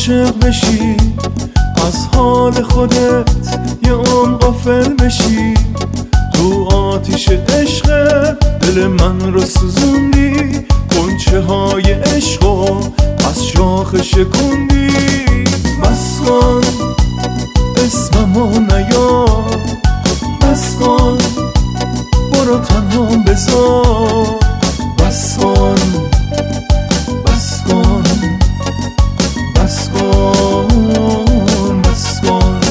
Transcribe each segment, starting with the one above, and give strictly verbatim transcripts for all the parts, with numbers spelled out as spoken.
عاشق بشی، از حال خودت یه عمر غافل بشی. تو آتیش عشق دل من رو سوزوندی، غنچه های عشقو از شاخ شکوندی. بس کن اسممو نیار، بس کن برو تنها بذار. بس کن بس کن بس کن بس کن.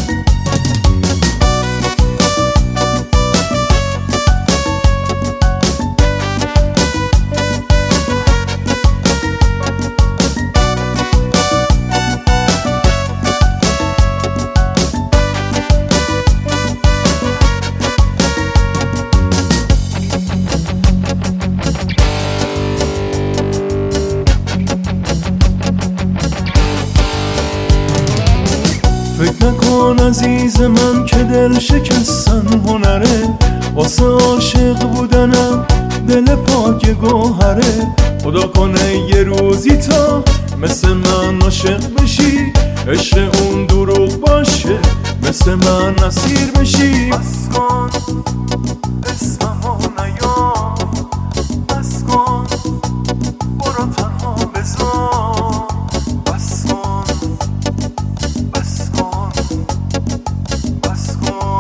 فکر نکن عزیز من که دل شکستن هنره، واسه عاشق بودنم دل پاک گوهره. خدا کنه یه روزی تا مثل من عاشق بشی، عشق اون دروغ باشه مثل من اسیر بشی. بس کن اسممو نیار، بس کن برو تنها بذار. بس کن بس کن بس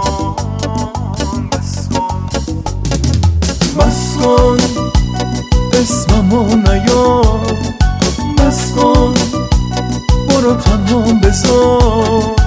کن بس کن بس کن اسممو نیار، بس کن برو تنها بذار.